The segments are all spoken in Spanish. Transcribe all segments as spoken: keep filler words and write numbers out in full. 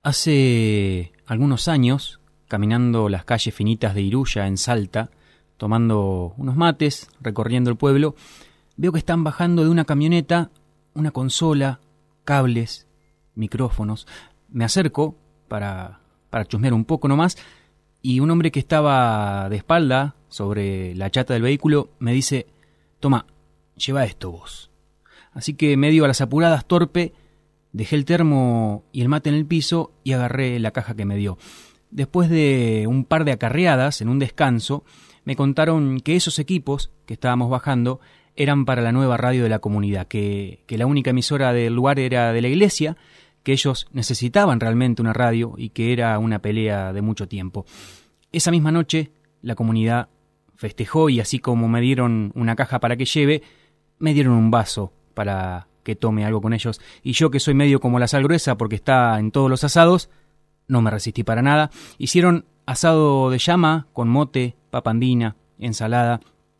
Hace algunos años, caminando las calles finitas de Iruya en Salta, tomando unos mates, recorriendo el pueblo, veo que están bajando de una camioneta una consola, cables, micrófonos. Me acerco para, para chusmear un poco nomás, y un hombre que estaba de espalda sobre la chata del vehículo me dice: «Toma, lleva esto vos». Así que, medio a las apuradas, torpe, dejé el termo y el mate en el piso y agarré la caja que me dio. Después de un par de acarreadas, en un descanso, me contaron que esos equipos que estábamos bajando eran para la nueva radio de la comunidad, que, que la única emisora del lugar era de la iglesia, que ellos necesitaban realmente una radio y que era una pelea de mucho tiempo. Esa misma noche, la comunidad festejó y, así como me dieron una caja para que lleve, me dieron un vaso para que tome algo con ellos, y yo, que soy medio como la sal gruesa porque está en todos los asados, no me resistí para nada. Hicieron asado de llama con mote, papa andina, ensalada.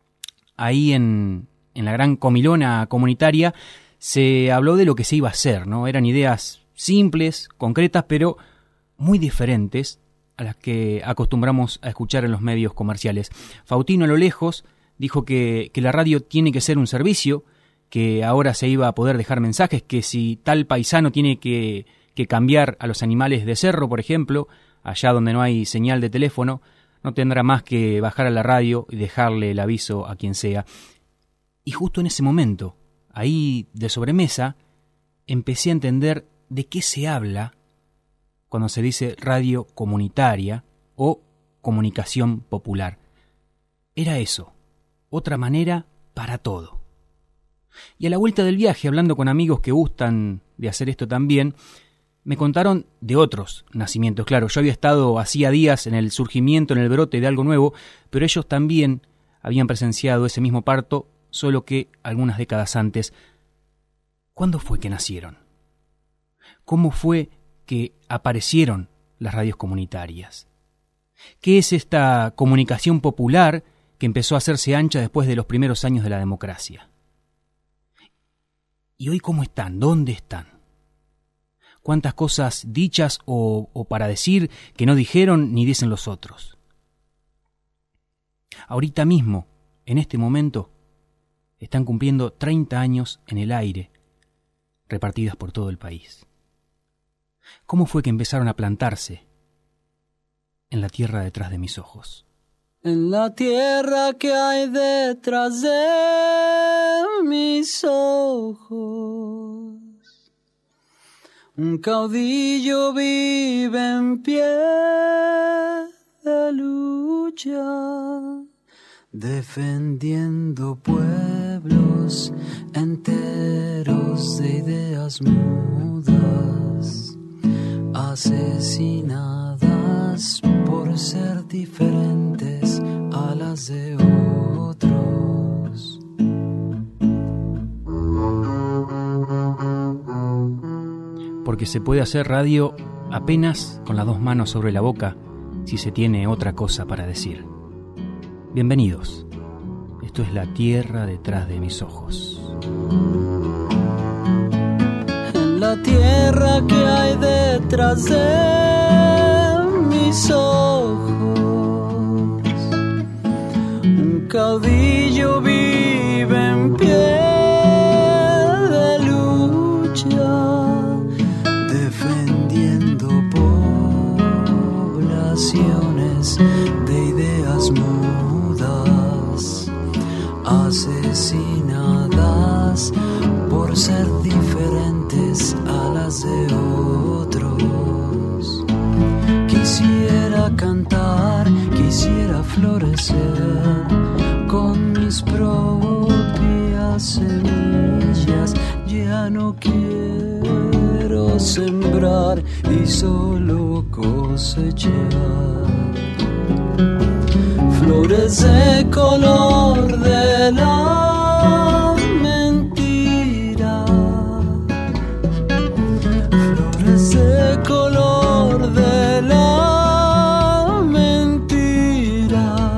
Ahí en, en la gran comilona comunitaria se habló de lo que se iba a hacer, ¿no? Eran ideas simples, concretas, pero muy diferentes a las que acostumbramos a escuchar en los medios comerciales. Fautino, a lo lejos, dijo que, que la radio tiene que ser un servicio, que ahora se iba a poder dejar mensajes, que si tal paisano tiene que, que cambiar a los animales de cerro, por ejemplo, allá donde no hay señal de teléfono, no tendrá más que bajar a la radio y dejarle el aviso a quien sea. Y justo en ese momento, ahí de sobremesa, empecé a entender de qué se habla cuando se dice radio comunitaria o comunicación popular. Era eso, otra manera para todo. Y a la vuelta del viaje, hablando con amigos que gustan de hacer esto también, me contaron de otros nacimientos. Claro, yo había estado hacía días en el surgimiento, en el brote de algo nuevo, pero ellos también habían presenciado ese mismo parto, solo que algunas décadas antes. ¿Cuándo fue que nacieron? ¿Cómo fue que aparecieron las radios comunitarias? ¿Qué es esta comunicación popular que empezó a hacerse ancha después de los primeros años de la democracia? ¿Y hoy cómo están? ¿Dónde están? ¿Cuántas cosas dichas o, o para decir que no dijeron ni dicen los otros? Ahorita mismo, en este momento, están cumpliendo treinta años en el aire, repartidas por todo el país. ¿Cómo fue que empezaron a plantarse en la tierra detrás de mis ojos? En la tierra que hay detrás de mis ojos, un caudillo vive en pie de lucha, defendiendo pueblos enteros de ideas mudas, asesinadas por ser diferentes a las de otros. Porque se puede hacer radio apenas con las dos manos sobre la boca si se tiene otra cosa para decir. Bienvenidos. Esto es la tierra detrás de mis ojos. En la tierra que hay detrás de mis ojos, un caudillo vive en pie de lucha, defendiendo poblaciones de ideas mudas, asesinadas por ser diferentes a las de otros. Quisiera cantar, quisiera florecer con mis propias semillas. Ya no quiero sembrar y solo cosechar flores de color de la mentira, flores de color de la mentira.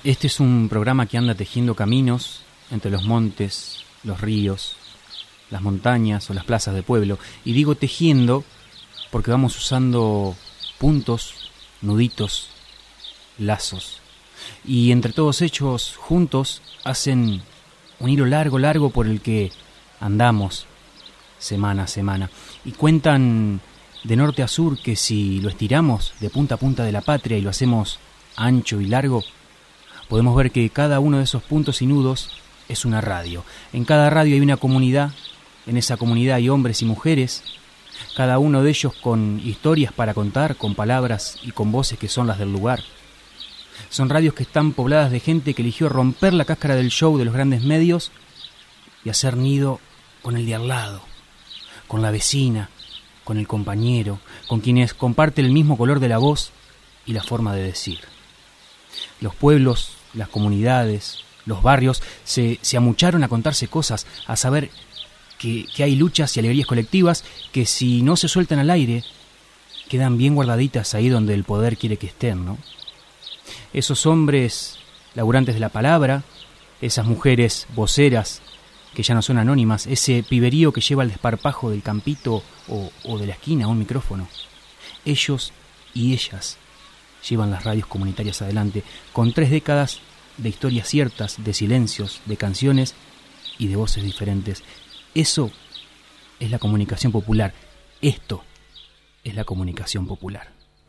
Este es un programa que anda tejiendo caminos entre los montes, los ríos, las montañas o las plazas de pueblo. Y digo tejiendo porque vamos usando puntos, nuditos, lazos. Y entre todos ellos juntos hacen un hilo largo, largo por el que andamos semana a semana. Y cuentan de norte a sur que si lo estiramos de punta a punta de la patria y lo hacemos ancho y largo, podemos ver que cada uno de esos puntos y nudos es una radio. En cada radio hay una comunidad, en esa comunidad hay hombres y mujeres, cada uno de ellos con historias para contar, con palabras y con voces que son las del lugar. Son radios que están pobladas de gente que eligió romper la cáscara del show de los grandes medios y hacer nido con el de al lado, con la vecina, con el compañero, con quienes comparten el mismo color de la voz y la forma de decir. Los pueblos, las comunidades, los barrios se, se amucharon a contarse cosas, a saber que, que hay luchas y alegrías colectivas que si no se sueltan al aire, quedan bien guardaditas ahí donde el poder quiere que estén, ¿no? Esos hombres laburantes de la palabra, esas mujeres voceras que ya no son anónimas, ese piberío que lleva el desparpajo del campito o, o de la esquina a un micrófono, ellos y ellas llevan las radios comunitarias adelante con tres décadas de historias ciertas, de silencios, de canciones y de voces diferentes. Eso es la comunicación popular. Esto es la comunicación popular.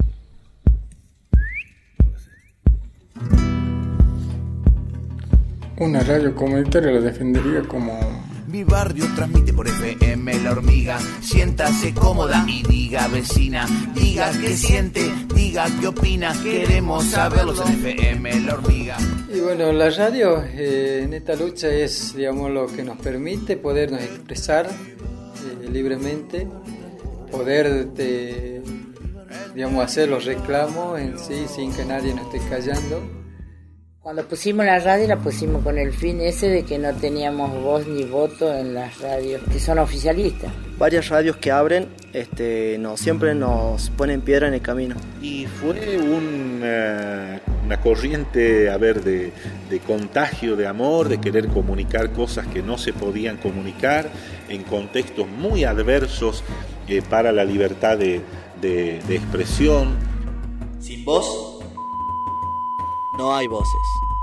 Una radio comunitaria la defendería como... Mi barrio transmite por F M La Hormiga. Siéntase cómoda y diga vecina, diga qué siente, diga qué opina. Queremos saberlos en F M La Hormiga. Y bueno, la radio eh, en esta lucha es, digamos, lo que nos permite podernos expresar eh, libremente, poder, de, digamos, hacer los reclamos en sí sin que nadie nos esté callando. Cuando pusimos la radio la pusimos con el fin ese de que no teníamos voz ni voto en las radios que son oficialistas. Varias radios que abren este, no, siempre nos ponen piedra en el camino. Y fue un, uh, una corriente a ver, de, de contagio de amor, de querer comunicar cosas que no se podían comunicar en contextos muy adversos eh, para la libertad de, de, de expresión. Sin voz no hay voces.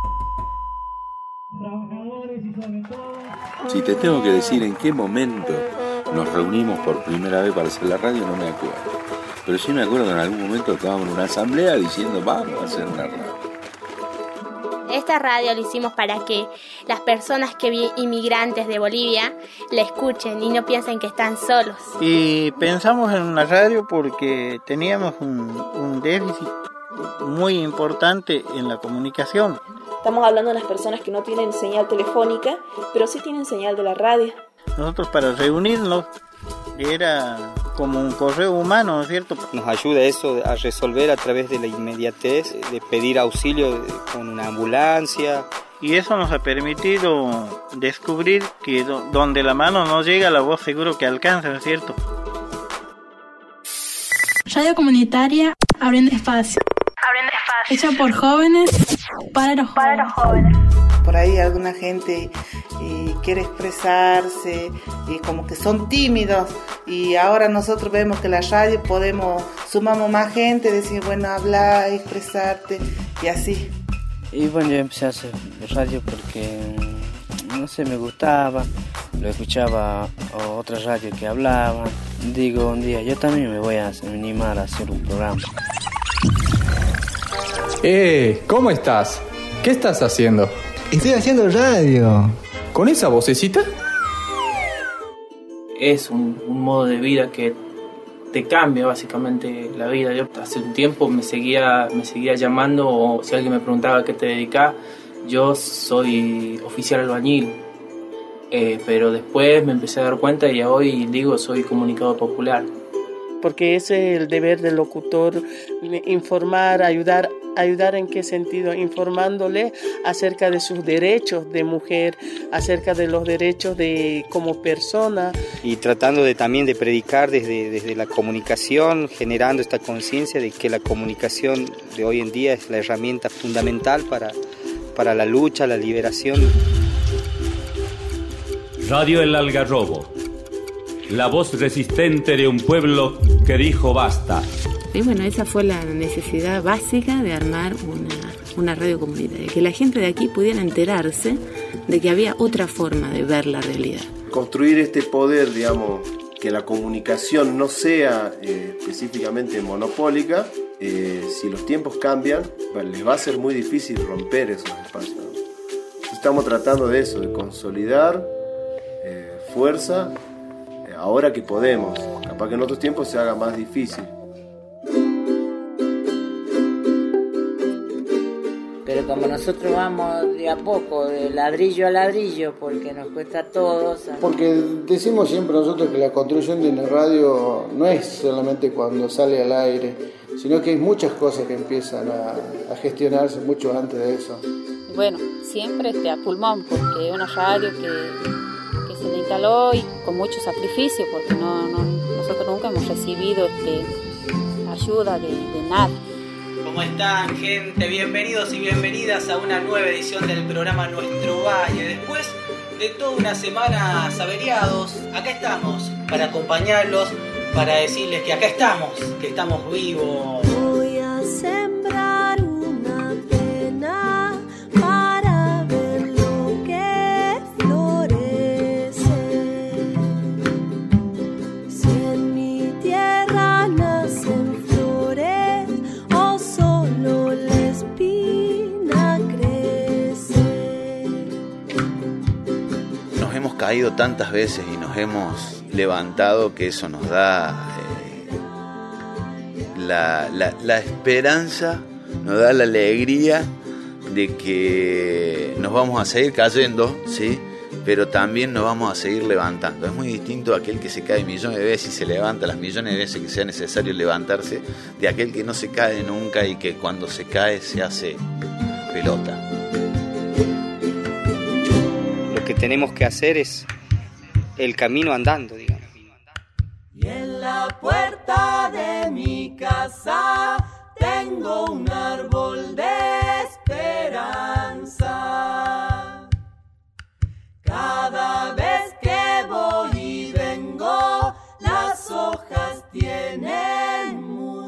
Si te tengo que decir en qué momento nos reunimos por primera vez para hacer la radio, no me acuerdo. Pero sí me acuerdo que en algún momento estábamos en una asamblea diciendo vamos a hacer una radio. Esta radio la hicimos para que las personas que vi inmigrantes de Bolivia la escuchen y no piensen que están solos. Y pensamos en una radio porque teníamos un, un déficit muy importante en la comunicación. Estamos hablando de las personas que no tienen señal telefónica, pero sí tienen señal de la radio. Nosotros para reunirnos era como un correo humano, ¿no es cierto? Nos ayuda eso a resolver a través de la inmediatez, de pedir auxilio con una ambulancia. Y eso nos ha permitido descubrir que do- donde la mano no llega, la voz seguro que alcanza, ¿no es cierto? Radio comunitaria Abriendo Espacio. Abriendo Espacio. Hecha por jóvenes, para los jóvenes. Para los jóvenes. Por ahí alguna gente eh, quiere expresarse y como que son tímidos, y ahora nosotros vemos que la radio podemos, sumamos más gente, decir bueno, habla, expresarte y así. Y bueno, yo empecé a hacer radio porque, no sé, me gustaba, lo escuchaba a otra radio que hablaban. Digo un día, yo también me voy a animar a hacer un programa. Eh, ¿cómo estás? ¿Qué estás haciendo? Estoy haciendo radio. ¿Con esa vocecita? Es un, un modo de vida que te cambia básicamente la vida. Yo hace un tiempo me seguía, me seguía llamando, o si alguien me preguntaba a qué te dedicas, yo soy oficial albañil. Eh, pero después me empecé a dar cuenta y hoy digo soy comunicador popular. Porque ese es el deber del locutor, informar, ayudar, ayudar en qué sentido, informándole acerca de sus derechos de mujer, acerca de los derechos de como persona. Y tratando de también de predicar desde, desde la comunicación, generando esta conciencia de que la comunicación de hoy en día es la herramienta fundamental para, para la lucha, la liberación. Radio El Algarrobo, la voz resistente de un pueblo que dijo basta. Y bueno, esa fue la necesidad básica de armar una, una radio comunitaria, que la gente de aquí pudiera enterarse de que había otra forma de ver la realidad. Construir este poder, digamos, que la comunicación no sea eh, específicamente monopólica, eh, si los tiempos cambian, bueno, les va a ser muy difícil romper esos espacios, ¿no? Estamos tratando de eso, de consolidar eh, fuerza, eh, ahora que podemos. Capaz que en otros tiempos se haga más difícil. Pero como nosotros vamos de a poco, de ladrillo a ladrillo, porque nos cuesta a todos. Porque decimos siempre nosotros que la construcción de una radio no es solamente cuando sale al aire, sino que hay muchas cosas que empiezan a, a gestionarse mucho antes de eso. Bueno, siempre este, a pulmón, porque es una radio que, que se le instaló y con mucho sacrificio, porque no, no, nosotros nunca hemos recibido este, ayuda de, de nada. ¿Cómo están, gente? Bienvenidos y bienvenidas a una nueva edición del programa Nuestro Valle. Después de toda una semana averiados, acá estamos para acompañarlos, para decirles que acá estamos, que estamos vivos. Voy a sembrar una pena para ver lo que florece. Si en mi tierra nacen flores, o solo la espina crece. Nos hemos caído tantas veces y nos hemos levantado que eso nos da eh, la, la, la esperanza, nos da la alegría de que nos vamos a seguir cayendo, ¿sí? Pero también nos vamos a seguir levantando. Es muy distinto aquel que se cae millones de veces y se levanta las millones de veces que sea necesario levantarse, de aquel que no se cae nunca y que cuando se cae se hace pelota. Lo que tenemos que hacer es el camino andando, digamos. Y en la puerta de mi casa tengo un árbol de esperanza. Cada vez que voy y vengo, las hojas tienen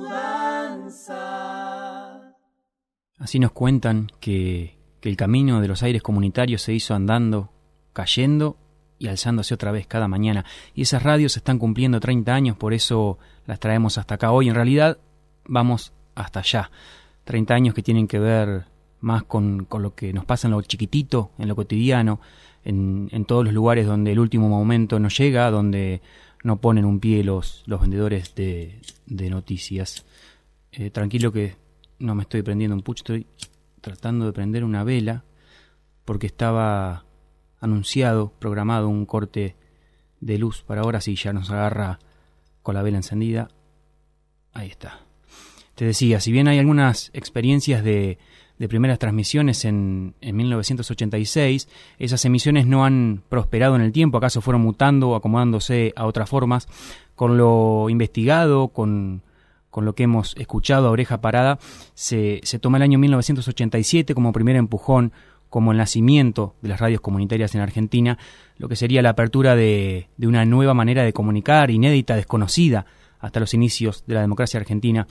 mudanza. Así nos cuentan que, que el camino de los aires comunitarios se hizo andando, cayendo y alzándose otra vez cada mañana. Y esas radios están cumpliendo treinta años, por eso las traemos hasta acá hoy. En realidad vamos hasta allá. treinta años que tienen que ver más con, con lo que nos pasa en lo chiquitito, en lo cotidiano, en, en todos los lugares donde el último momento no llega, donde no ponen un pie los, los vendedores de, de noticias. Eh, tranquilo que no me estoy prendiendo un pucho, estoy tratando de prender una vela porque estaba anunciado, programado un corte de luz para ahora. Sí, ya nos agarra con la vela encendida. Ahí está. Te decía, si bien hay algunas experiencias de, de primeras transmisiones en, en mil novecientos ochenta y seis, esas emisiones no han prosperado en el tiempo, acaso fueron mutando o acomodándose a otras formas. Con lo investigado, con, con lo que hemos escuchado a oreja parada, se, se toma el año mil novecientos ochenta y siete como primer empujón, como el nacimiento de las radios comunitarias en Argentina, lo que sería la apertura de, de una nueva manera de comunicar, inédita, desconocida hasta los inicios de la democracia argentina.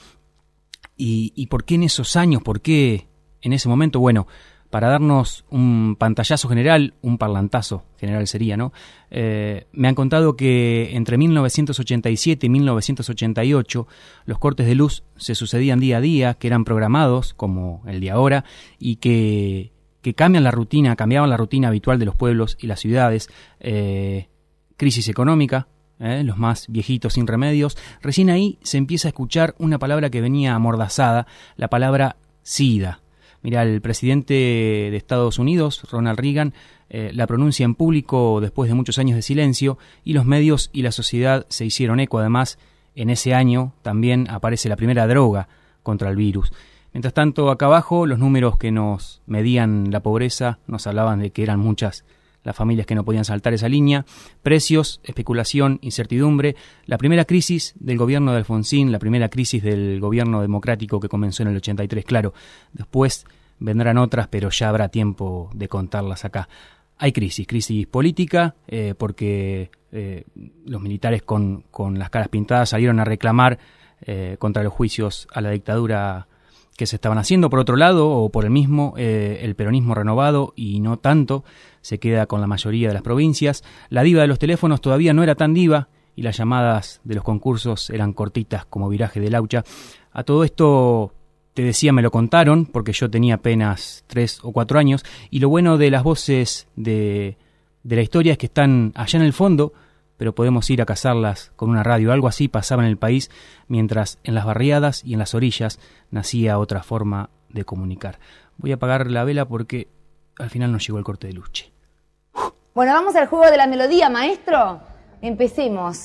¿Y, y por qué en esos años? ¿Por qué en ese momento? Bueno, para darnos un pantallazo general, un parlantazo general sería, ¿no? Eh, me han contado que entre mil novecientos ochenta y siete y mil novecientos ochenta y ocho los cortes de luz se sucedían día a día, que eran programados, como el de ahora, y que... que cambian la rutina, cambiaban la rutina habitual de los pueblos y las ciudades. Eh, crisis económica, eh, los más viejitos sin remedios. Recién ahí se empieza a escuchar una palabra que venía amordazada, la palabra SIDA. Mira, el presidente de Estados Unidos, Ronald Reagan, eh, la pronuncia en público después de muchos años de silencio, y los medios y la sociedad se hicieron eco. Además, en ese año también aparece la primera droga contra el virus. Mientras tanto, acá abajo, los números que nos medían la pobreza nos hablaban de que eran muchas las familias que no podían saltar esa línea. Precios, especulación, incertidumbre. La primera crisis del gobierno de Alfonsín, la primera crisis del gobierno democrático que comenzó en el ochenta y tres, claro. Después vendrán otras, pero ya habrá tiempo de contarlas acá. Hay crisis, crisis política, eh, porque eh, los militares con, con las caras pintadas salieron a reclamar eh, contra los juicios a la dictadura que se estaban haciendo. Por otro lado, o por el mismo, eh, el peronismo renovado, y no tanto, se queda con la mayoría de las provincias. La diva de los teléfonos todavía no era tan diva, y las llamadas de los concursos eran cortitas como viraje de laucha. A todo esto, te decía, me lo contaron, porque yo tenía apenas tres o cuatro años, y lo bueno de las voces de, de la historia es que están allá en el fondo, pero podemos ir a cazarlas con una radio. Algo así pasaba en el país, mientras en las barriadas y en las orillas nacía otra forma de comunicar. Voy a apagar la vela porque al final nos llegó el corte de luche. Bueno, vamos al juego de la melodía, maestro. Empecemos.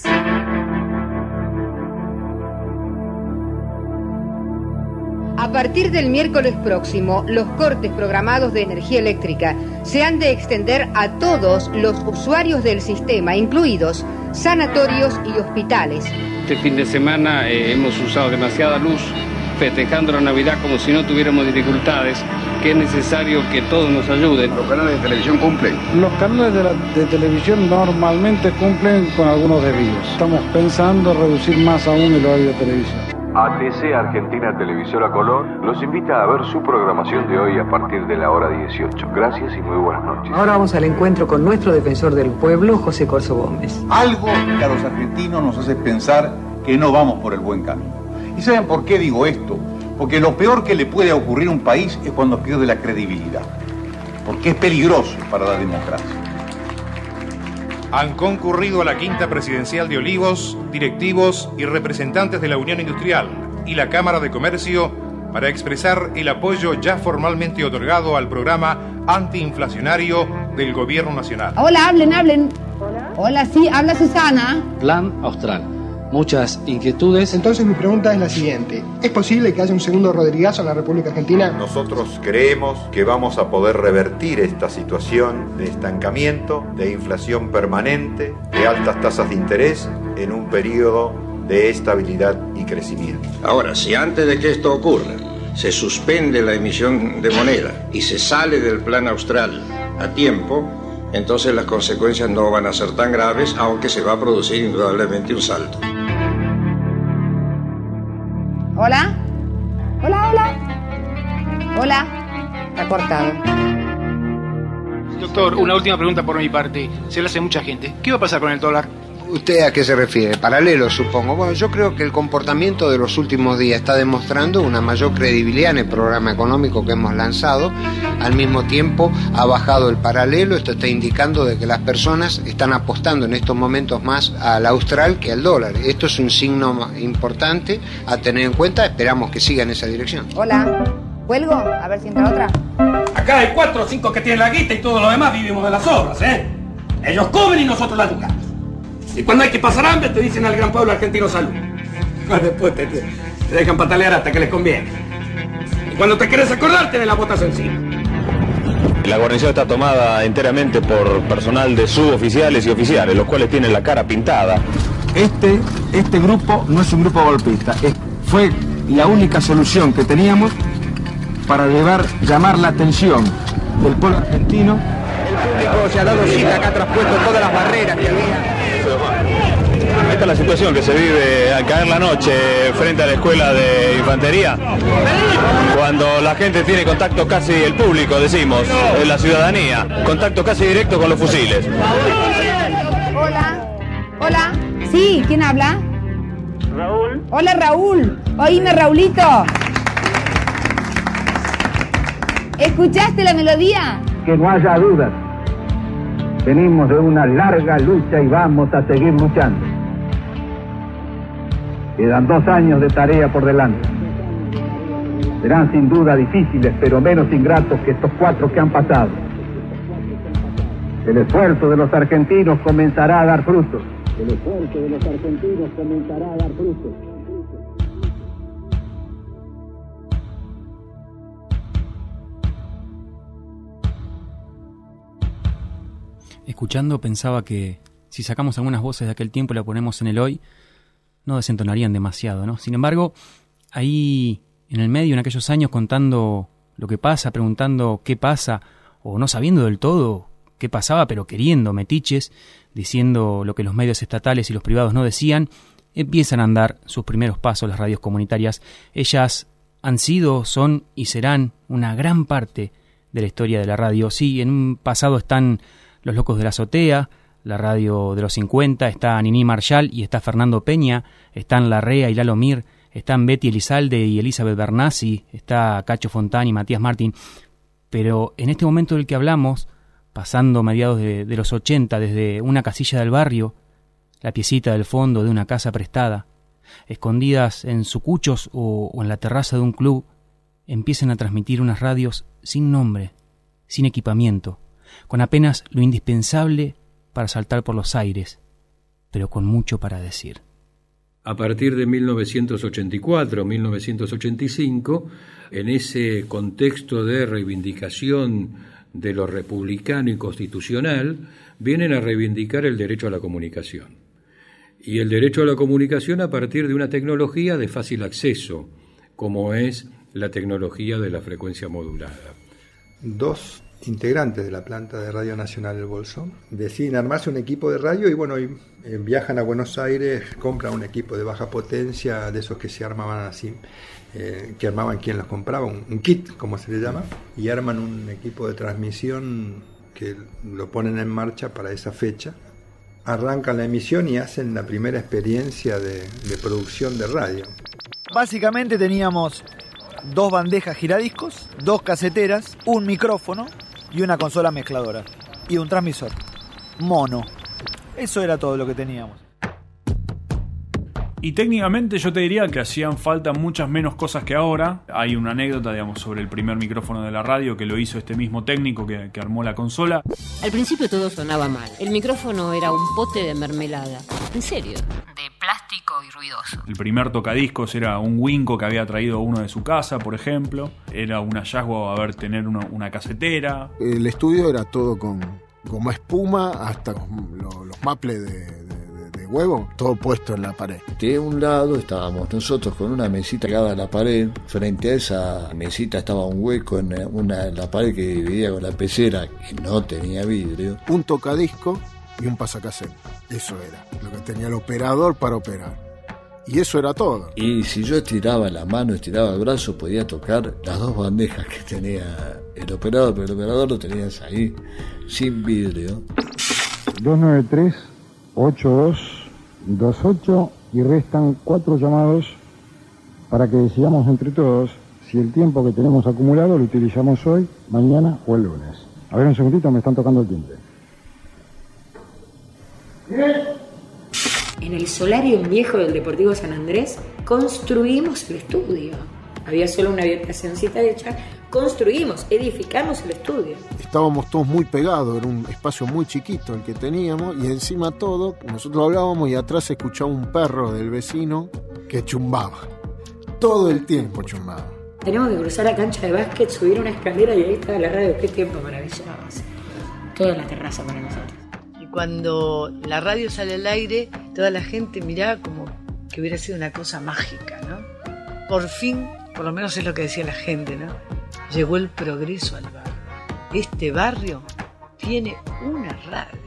A partir del miércoles próximo, los cortes programados de energía eléctrica se han de extender a todos los usuarios del sistema, incluidos sanatorios y hospitales. Este fin de semana eh, hemos usado demasiada luz, festejando la Navidad como si no tuviéramos dificultades, que es necesario que todos nos ayuden. ¿Los canales de televisión cumplen? Los canales de, la, de televisión normalmente cumplen con algunos desvíos. Estamos pensando reducir más aún el horario de televisión. A T C Argentina Televisora Color los invita a ver su programación de hoy a partir de la hora dieciocho. Gracias y muy buenas noches. Ahora vamos al encuentro con nuestro defensor del pueblo, José Corso Gómez. Algo que a los argentinos nos hace pensar que no vamos por el buen camino. ¿Y saben por qué digo esto? Porque lo peor que le puede ocurrir a un país es cuando pierde la credibilidad. Porque es peligroso para la democracia. Han concurrido a la quinta presidencial de Olivos, directivos y representantes de la Unión Industrial y la Cámara de Comercio para expresar el apoyo ya formalmente otorgado al programa antiinflacionario del Gobierno Nacional. Hola, hablen, hablen. Hola. Hola, sí, habla Susana. Plan Austral. Muchas inquietudes. Entonces mi pregunta es la siguiente. ¿Es posible que haya un segundo Rodrigazo en la República Argentina? Nosotros creemos que vamos a poder revertir esta situación de estancamiento, de inflación permanente, de altas tasas de interés en un periodo de estabilidad y crecimiento. Ahora, si antes de que esto ocurra se suspende la emisión de moneda y se sale del Plan Austral a tiempo, entonces las consecuencias no van a ser tan graves, aunque se va a producir indudablemente un salto. Hola. Hola, hola. Hola. Está cortado. Doctor, una última pregunta por mi parte. Se la hace mucha gente. ¿Qué va a pasar con el dólar? ¿Usted a qué se refiere? Paralelo, supongo. Bueno, yo creo que el comportamiento de los últimos días está demostrando una mayor credibilidad en el programa económico que hemos lanzado. Al mismo tiempo ha bajado el paralelo. Esto está indicando de que las personas están apostando en estos momentos más al austral que al dólar. Esto es un signo importante a tener en cuenta. Esperamos que siga en esa dirección. Hola. ¿Cuelgo? A ver si entra otra. Acá hay cuatro o cinco que tienen la guita y todos los demás vivimos de las obras, ¿eh? Ellos comen y nosotros la educamos. Y cuando hay que pasar hambre te dicen al gran pueblo argentino salud. Después te, te, te dejan patalear hasta que les conviene. Y cuando te quieres acordar tenés las botas encima. La guarnición está tomada enteramente por personal de suboficiales y oficiales, los cuales tienen la cara pintada. Este, este grupo no es un grupo golpista, es, fue la única solución que teníamos para llevar, llamar la atención del pueblo argentino. El público se ha dado cita, acá ha traspuesto todas las barreras que había. Esta es la situación que se vive al caer la noche frente a la escuela de infantería, cuando la gente tiene contacto casi, el público decimos, la ciudadanía, contacto casi directo con los fusiles. Hola, hola, sí, ¿quién habla? Raúl. Hola Raúl, oíme Raulito. ¿Escuchaste la melodía? Que no haya dudas. Venimos de una larga lucha y vamos a seguir luchando. Quedan dos años de tarea por delante. Serán sin duda difíciles, pero menos ingratos que estos cuatro que han pasado. El esfuerzo de los argentinos comenzará a dar frutos. El esfuerzo de los argentinos comenzará a dar frutos. Escuchando pensaba que si sacamos algunas voces de aquel tiempo y la ponemos en el hoy, no desentonarían demasiado, ¿no? Sin embargo, ahí en el medio, en aquellos años, contando lo que pasa, preguntando qué pasa, o no sabiendo del todo qué pasaba, pero queriendo metiches, diciendo lo que los medios estatales y los privados no decían, empiezan a andar sus primeros pasos las radios comunitarias. Ellas han sido, son y serán una gran parte de la historia de la radio. Sí, en un pasado están Los Locos de la Azotea, la radio de los cincuenta, está Niní Marshall y está Fernando Peña, están Larrea y Lalo Mir, están Betty Elizalde y Elizabeth Bernassi, está Cacho Fontán y Matías Martín. Pero en este momento del que hablamos, pasando mediados de, de los ochenta, desde una casilla del barrio, la piecita del fondo de una casa prestada, escondidas en sucuchos o, o en la terraza de un club, empiezan a transmitir unas radios sin nombre, sin equipamiento, con apenas lo indispensable para saltar por los aires, pero con mucho para decir. A partir de mil novecientos ochenta y cuatro, mil novecientos ochenta y cinco, en ese contexto de reivindicación de lo republicano y constitucional, vienen a reivindicar el derecho a la comunicación. Y el derecho a la comunicación a partir de una tecnología de fácil acceso, como es la tecnología de la frecuencia modulada. Dos integrantes de la planta de Radio Nacional del Bolsón deciden armarse un equipo de radio y bueno, y, eh, viajan a Buenos Aires, compran un equipo de baja potencia, de esos que se armaban así, eh, que armaban quien los compraba, un, un kit, como se le llama, y arman un equipo de transmisión que lo ponen en marcha para esa fecha. Arrancan la emisión y hacen la primera experiencia de, de producción de radio. Básicamente teníamos dos bandejas giradiscos, dos caseteras, un micrófono y una consola mezcladora. Y un transmisor. Mono. Eso era todo lo que teníamos. Y técnicamente yo te diría que hacían falta muchas menos cosas que ahora. Hay una anécdota, digamos, sobre el primer micrófono de la radio que lo hizo este mismo técnico que, que armó la consola. Al principio todo sonaba mal. El micrófono era un pote de mermelada. En serio. De plástico y ruidoso. El primer tocadiscos era un Winco que había traído uno de su casa, por ejemplo. Era un hallazgo haber tener una, una casetera. El estudio era todo con goma espuma, hasta con lo, los maples de... de huevo, todo puesto en la pared. De un lado estábamos nosotros con una mesita pegada a la pared, frente a esa mesita estaba un hueco en una, la pared que dividía con la pecera, que no tenía vidrio. Un tocadisco y un pasacasete, eso era lo que tenía el operador para operar. Y eso era todo. Y si yo estiraba la mano, estiraba el brazo, podía tocar las dos bandejas que tenía el operador, pero el operador lo tenías ahí, sin vidrio. dos nueve tres ocho dos dos ocho y restan cuatro llamados para que decidamos entre todos si el tiempo que tenemos acumulado lo utilizamos hoy, mañana o el lunes. A ver un segundito, me están tocando el timbre. En el solario viejo del Deportivo San Andrés construimos el estudio. Había solo una habitacióncita hecha. Construimos, edificamos el estudio. Estábamos todos muy pegados, era un espacio muy chiquito el que teníamos, y encima todo, nosotros hablábamos y atrás se escuchaba un perro del vecino que chumbaba. Todo el tiempo chumbaba. Teníamos que cruzar la cancha de básquet, subir una escalera y ahí estaba la radio. Qué tiempo maravilloso. Toda la terraza para nosotros. Y cuando la radio sale al aire, toda la gente miraba como que hubiera sido una cosa mágica, ¿no? Por fin, por lo menos es lo que decía la gente, ¿no? Llegó el progreso al barrio. Este barrio tiene una radio.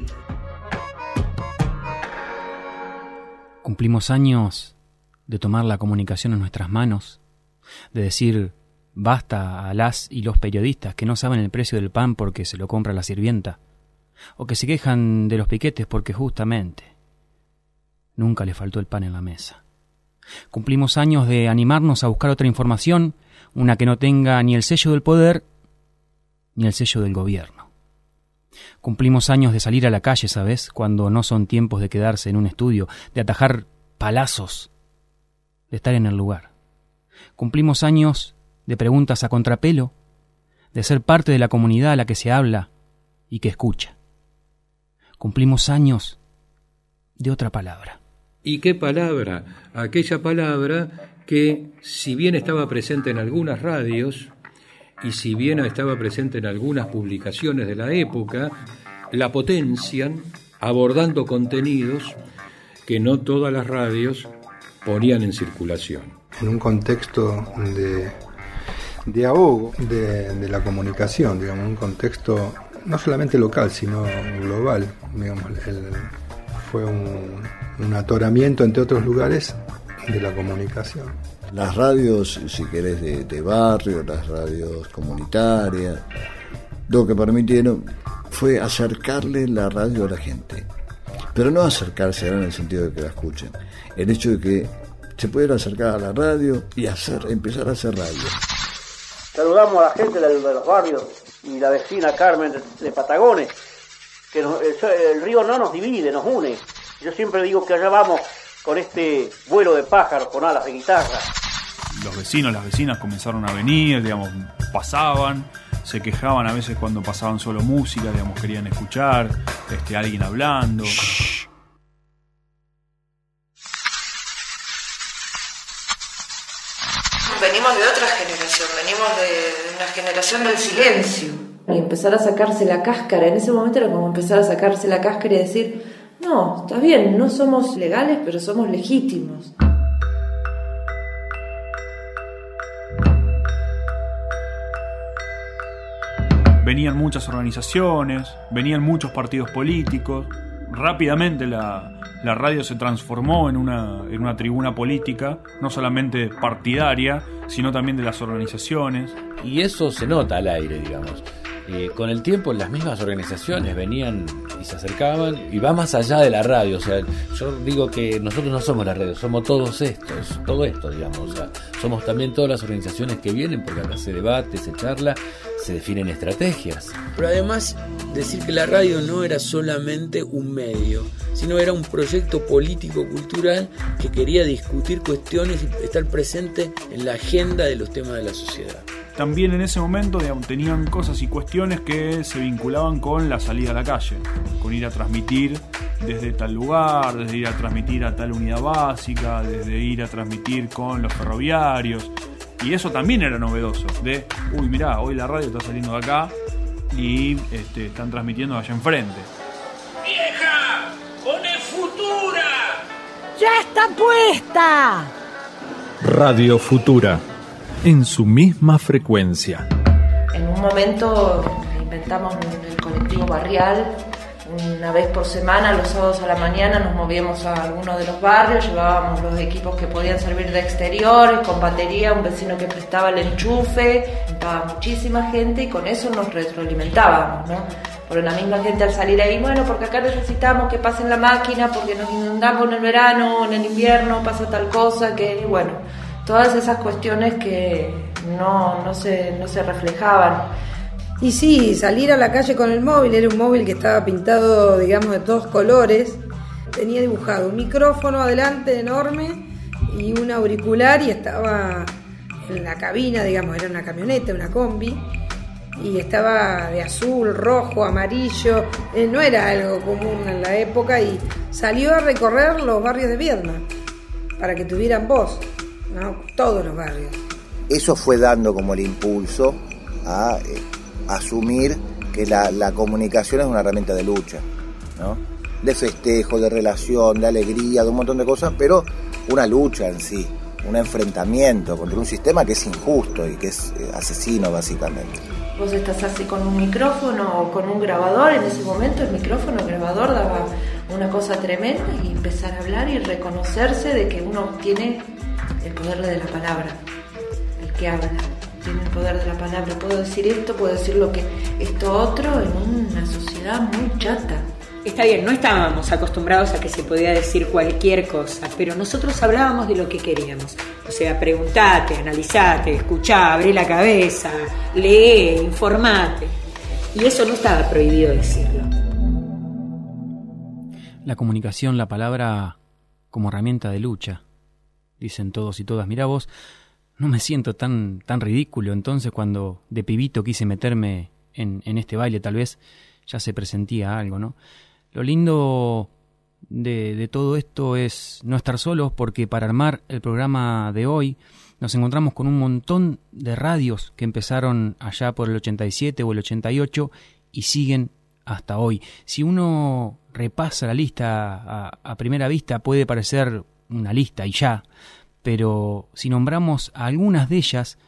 Cumplimos años de tomar la comunicación en nuestras manos, de decir basta a las y los periodistas que no saben el precio del pan porque se lo compra la sirvienta, o que se quejan de los piquetes porque justamente nunca le faltó el pan en la mesa. Cumplimos años de animarnos a buscar otra información, una que no tenga ni el sello del poder ni el sello del gobierno. Cumplimos años de salir a la calle, ¿sabes? Cuando no son tiempos de quedarse en un estudio, de atajar palazos, de estar en el lugar. Cumplimos años de preguntas a contrapelo, de ser parte de la comunidad a la que se habla y que escucha. Cumplimos años de otra palabra. ¿Y qué palabra? Aquella palabra que, si bien estaba presente en algunas radios y si bien estaba presente en algunas publicaciones de la época, la potencian abordando contenidos que no todas las radios ponían en circulación. En un contexto de, de ahogo de, de la comunicación, digamos, un contexto no solamente local, sino global. Digamos, el, fue un, un atoramiento, entre otros lugares, de la comunicación. Las radios, si querés, de, de barrio, las radios comunitarias, lo que permitieron fue acercarle la radio a la gente. Pero no acercarse en el sentido de que la escuchen. El hecho de que se pudiera acercar a la radio y hacer, empezar a hacer radio. Saludamos a la gente de, de los barrios y la vecina Carmen de, de Patagones, que nos, el, el río no nos divide, nos une. Yo siempre digo que allá vamos con este vuelo de pájaros con alas de guitarra. Los vecinos, las vecinas comenzaron a venir, digamos, pasaban, se quejaban a veces cuando pasaban solo música, digamos, querían escuchar este, a alguien hablando. Shh. Venimos de otra generación, venimos de una generación del silencio. Y empezar a sacarse la cáscara, en ese momento era como empezar a sacarse la cáscara y decir, no, está bien, no somos legales, pero somos legítimos. Venían muchas organizaciones, venían muchos partidos políticos. Rápidamente la, la radio se transformó en una, en una tribuna política, no solamente partidaria, sino también de las organizaciones. Y eso se nota al aire, digamos. Eh, con el tiempo las mismas organizaciones venían y se acercaban, y va más allá de la radio. O sea, yo digo que nosotros no somos la radio, somos todos estos, todo esto, digamos. O sea, somos también todas las organizaciones que vienen, porque acá se debate, se charla, se definen estrategias. Pero además, decir que la radio no era solamente un medio, sino era un proyecto político-cultural que quería discutir cuestiones y estar presente en la agenda de los temas de la sociedad. También en ese momento, digamos, tenían cosas y cuestiones que se vinculaban con la salida a la calle, con ir a transmitir desde tal lugar, desde ir a transmitir a tal unidad básica, desde ir a transmitir con los ferroviarios. Y eso también era novedoso, de, uy, mirá, hoy la radio está saliendo de acá y este, están transmitiendo allá enfrente. ¡Vieja! ¡Pone Futura! ¡Ya está puesta! Radio Futura, en su misma frecuencia. En un momento inventamos el colectivo barrial. Una vez por semana, los sábados a la mañana, nos movíamos a alguno de los barrios, llevábamos los equipos que podían servir de exteriores, con batería, un vecino que prestaba el enchufe, estaba muchísima gente y con eso nos retroalimentábamos, ¿no? Porque la misma gente al salir ahí, bueno, porque acá necesitamos que pasen la máquina, porque nos inundamos en el verano, en el invierno, pasa tal cosa, que bueno, todas esas cuestiones que no, no se, no se reflejaban. Y sí, salir a la calle con el móvil, era un móvil que estaba pintado, digamos, de todos colores. Tenía dibujado un micrófono adelante enorme y un auricular, y estaba en la cabina, digamos, era una camioneta, una combi, y estaba de azul, rojo, amarillo. Eh, no era algo común en la época, y salió a recorrer los barrios de Viedma para que tuvieran voz, ¿no? Todos los barrios. Eso fue dando como el impulso a... Eh, asumir que la, la comunicación es una herramienta de lucha, ¿no? De festejo, de relación, de alegría, de un montón de cosas, pero una lucha en sí, un enfrentamiento contra un sistema que es injusto y que es asesino, básicamente. Vos estás así con un micrófono o con un grabador, en ese momento el micrófono, el grabador daba una cosa tremenda, y empezar a hablar y reconocerse de que uno tiene el poder de la palabra, el que habla. Tiene el poder de la palabra, puedo decir esto, puedo decir lo que esto otro, en una sociedad muy chata. Está bien, no estábamos acostumbrados a que se podía decir cualquier cosa, pero nosotros hablábamos de lo que queríamos. O sea, preguntate, analizate, escuchá, abrí la cabeza, lee, informate. Y eso no estaba prohibido decirlo. La comunicación, la palabra como herramienta de lucha, dicen todos y todas. Mirá vos, no me siento tan, tan ridículo. Entonces, cuando de pibito quise meterme en, en este baile, tal vez ya se presentía algo, ¿no? Lo lindo de, de todo esto es no estar solos, porque para armar el programa de hoy nos encontramos con un montón de radios que empezaron allá por el ochenta y siete o el ochenta y ocho y siguen hasta hoy. Si uno repasa la lista a, a primera vista, puede parecer una lista y ya, pero si nombramos a algunas de ellas,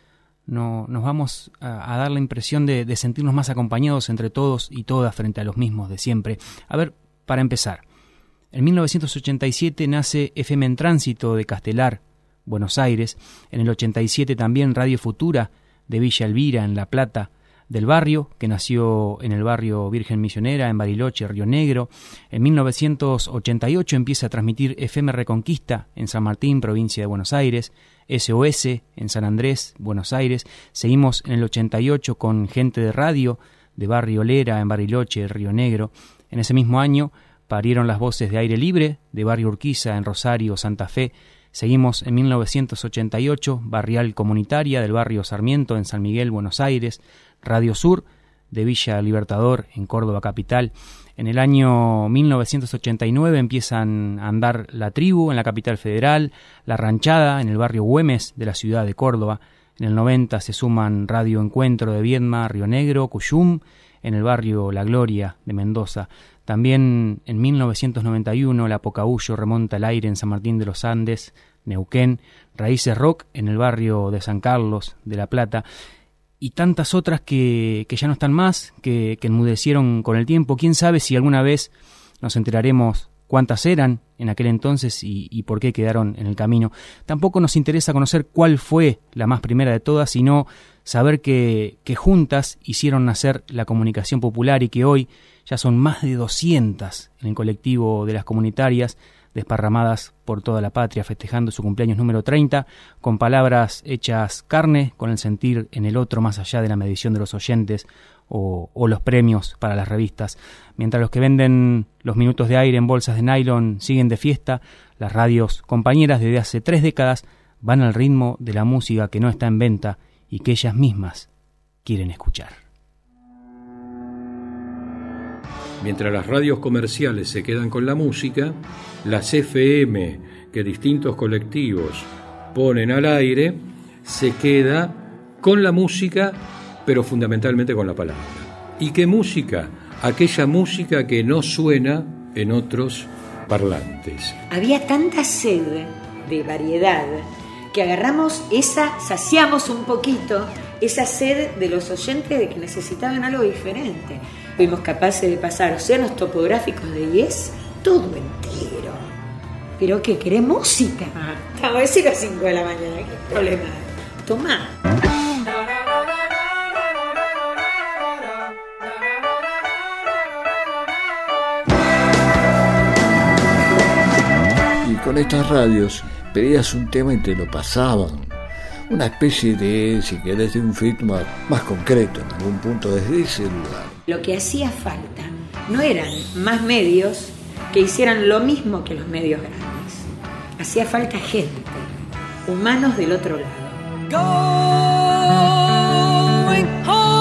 no, nos vamos a, a dar la impresión de, de sentirnos más acompañados entre todos y todas frente a los mismos de siempre. A ver, para empezar, en mil novecientos ochenta y siete nace F M en Tránsito de Castelar, Buenos Aires. En el ochenta y siete también Radio Futura de Villa Elvira, en La Plata del Barrio, que nació en el barrio Virgen Misionera, en Bariloche, Río Negro. En mil novecientos ochenta y ocho empieza a transmitir F M Reconquista en San Martín, provincia de Buenos Aires, S O S en San Andrés, Buenos Aires. Seguimos en el ochenta y ocho con Gente de Radio de Barrio Lera, en Bariloche, Río Negro. En ese mismo año parieron las voces de Aire Libre de Barrio Urquiza, en Rosario, Santa Fe. Seguimos en mil novecientos ochenta y ocho, Barrial Comunitaria del barrio Sarmiento, en San Miguel, Buenos Aires. Radio Sur de Villa Libertador, en Córdoba capital. En el año mil novecientos ochenta y nueve empiezan a andar La Tribu en la capital federal, La Ranchada en el barrio Güemes de la ciudad de Córdoba. En el noventa se suman Radio Encuentro de Viedma, Río Negro, Cuyum, en el barrio La Gloria de Mendoza. También en mil novecientos noventa y uno La Pocahuyo remonta al aire en San Martín de los Andes, Neuquén. Raíces Rock en el barrio de San Carlos de La Plata. Y tantas otras que, que ya no están más, que, que enmudecieron con el tiempo. Quién sabe si alguna vez nos enteraremos cuántas eran en aquel entonces y, y por qué quedaron en el camino. Tampoco nos interesa conocer cuál fue la más primera de todas, sino saber que, que juntas hicieron nacer la comunicación popular y que hoy ya son más de doscientas en el colectivo de las comunitarias, desparramadas por toda la patria, festejando su cumpleaños número treinta, con palabras hechas carne, con el sentir en el otro más allá de la medición de los oyentes o, o los premios para las revistas. Mientras los que venden los minutos de aire en bolsas de nylon siguen de fiesta, las radios compañeras desde hace tres décadas van al ritmo de la música que no está en venta y que ellas mismas quieren escuchar. Mientras las radios comerciales se quedan con la música, las F M que distintos colectivos ponen al aire se queda con la música, pero fundamentalmente con la palabra. ¿Y qué música? Aquella música que no suena en otros parlantes. Había tanta sed de variedad que agarramos esa, saciamos un poquito esa sed de los oyentes de que necesitaban algo diferente. Fuimos capaces de pasar océanos topográficos de diez, todo entero. ¿Pero qué? ¿Querés música? A ver si a las cinco de la mañana, ¿qué problema? Tomá. Y con estas radios pedías un tema y te lo pasaban. Una especie de, si querés, de un feedback más concreto en algún punto desde ese lugar. Lo que hacía falta no eran más medios que hicieran lo mismo que los medios grandes. Hacía falta gente, humanos del otro lado. Going home.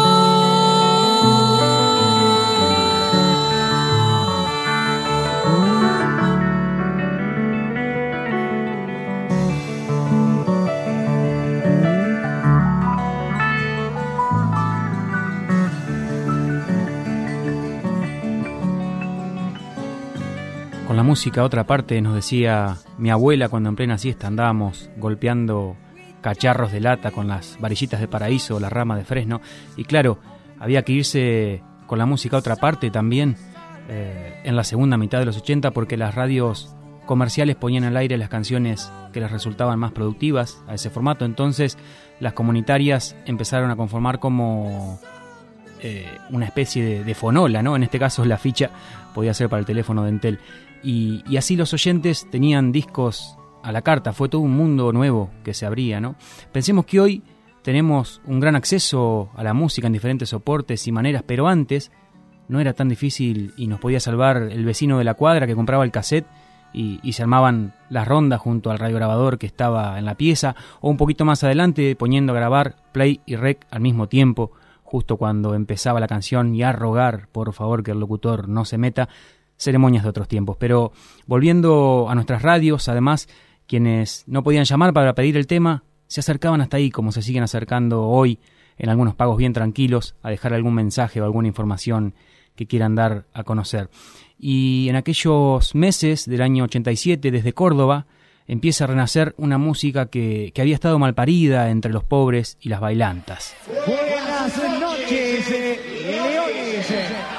Con la música, otra parte, nos decía mi abuela cuando en plena siesta andábamos golpeando cacharros de lata con las varillitas de paraíso o la rama de fresno. Y claro, había que irse con la música a otra parte también eh, en la segunda mitad de los ochenta, porque las radios comerciales ponían al aire las canciones que les resultaban más productivas a ese formato. Entonces las comunitarias empezaron a conformar como eh, una especie de, de fonola, ¿no? En este caso la ficha podía ser para el teléfono de Entel. Y, y así los oyentes tenían discos a la carta. Fue todo un mundo nuevo que se abría, ¿no? Pensemos que hoy tenemos un gran acceso a la música en diferentes soportes y maneras, pero antes no era tan difícil y nos podía salvar el vecino de la cuadra que compraba el cassette y, y se armaban las rondas junto al radiograbador que estaba en la pieza, o un poquito más adelante poniendo a grabar play y rec al mismo tiempo, justo cuando empezaba la canción, y a rogar por favor que el locutor no se meta. Ceremonias de otros tiempos. Pero volviendo a nuestras radios, además, quienes no podían llamar para pedir el tema se acercaban hasta ahí, como se siguen acercando hoy en algunos pagos bien tranquilos, a dejar algún mensaje o alguna información que quieran dar a conocer. Y en aquellos meses del año ochenta y siete, desde Córdoba, empieza a renacer una música que, que había estado malparida entre los pobres y las bailantas. Buenas noches, Leones.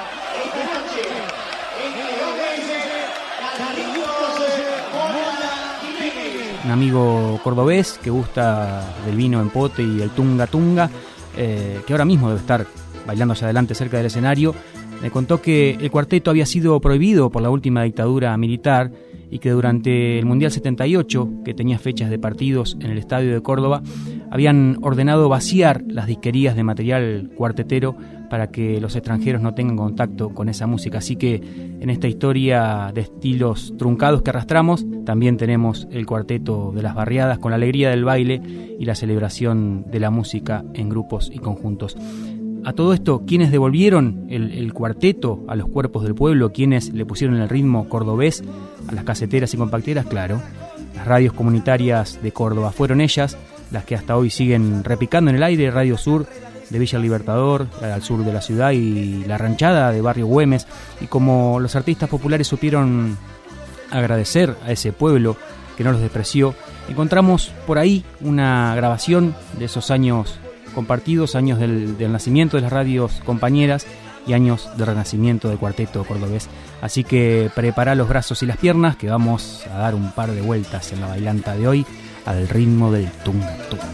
Un amigo cordobés que gusta del vino en pote y el tunga tunga, eh, que ahora mismo debe estar bailando allá adelante cerca del escenario, me contó que el cuarteto había sido prohibido por la última dictadura militar y que durante el Mundial setenta y ocho, que tenía fechas de partidos en el Estadio de Córdoba, habían ordenado vaciar las disquerías de material cuartetero para que los extranjeros no tengan contacto con esa música. Así que en esta historia de estilos truncados que arrastramos, también tenemos el cuarteto de las barriadas con la alegría del baile y la celebración de la música en grupos y conjuntos. A todo esto, ¿quiénes devolvieron el, el cuarteto a los cuerpos del pueblo? ¿Quiénes le pusieron el ritmo cordobés a las caseteras y compacteras? Claro, las radios comunitarias de Córdoba. Fueron ellas las que hasta hoy siguen repicando en el aire. Radio Sur de Villa Libertador, al sur de la ciudad, y La Ranchada de Barrio Güemes. Y como los artistas populares supieron agradecer a ese pueblo que no los despreció, encontramos por ahí una grabación de esos años compartidos, años del, del nacimiento de las radios compañeras y años de renacimiento del cuarteto cordobés. Así que prepara los brazos y las piernas, que vamos a dar un par de vueltas en la bailanta de hoy al ritmo del tunga tunga.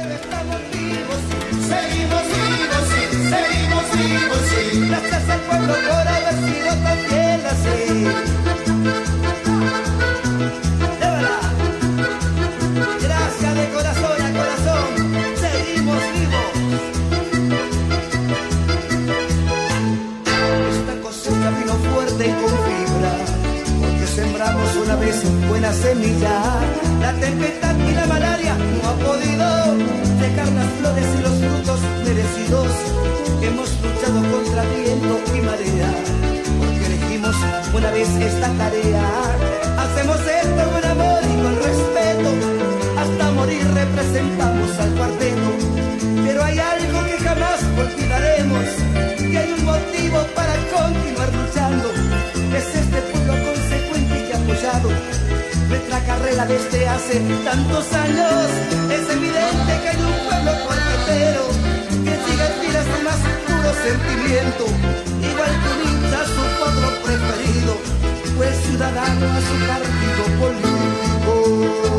Seguimos vivos, sí, seguimos vivos, sí. Gracias al pueblo por haber sido también así. De verdad, gracias de corazón a corazón. Seguimos vivos. Esta cosecha vino fuerte y con fibra, porque sembramos una vez buena semilla. La tempestad y la malaria no ha podido dejar las flores y los frutos merecidos. Hemos luchado contra viento y marea, porque elegimos una vez esta tarea. Hacemos esto con amor y con respeto, hasta morir representamos al cuarteto. Pero hay algo que jamás olvidaremos, que hay un motivo para continuar luchando. Es este pueblo consecuente y apoyado. Nuestra carrera desde hace tantos años, es evidente que hay un pueblo cuartetero que sigue en filas de más puro sentimiento, igual que un hincha a su potro preferido, pues ciudadano a su partido político.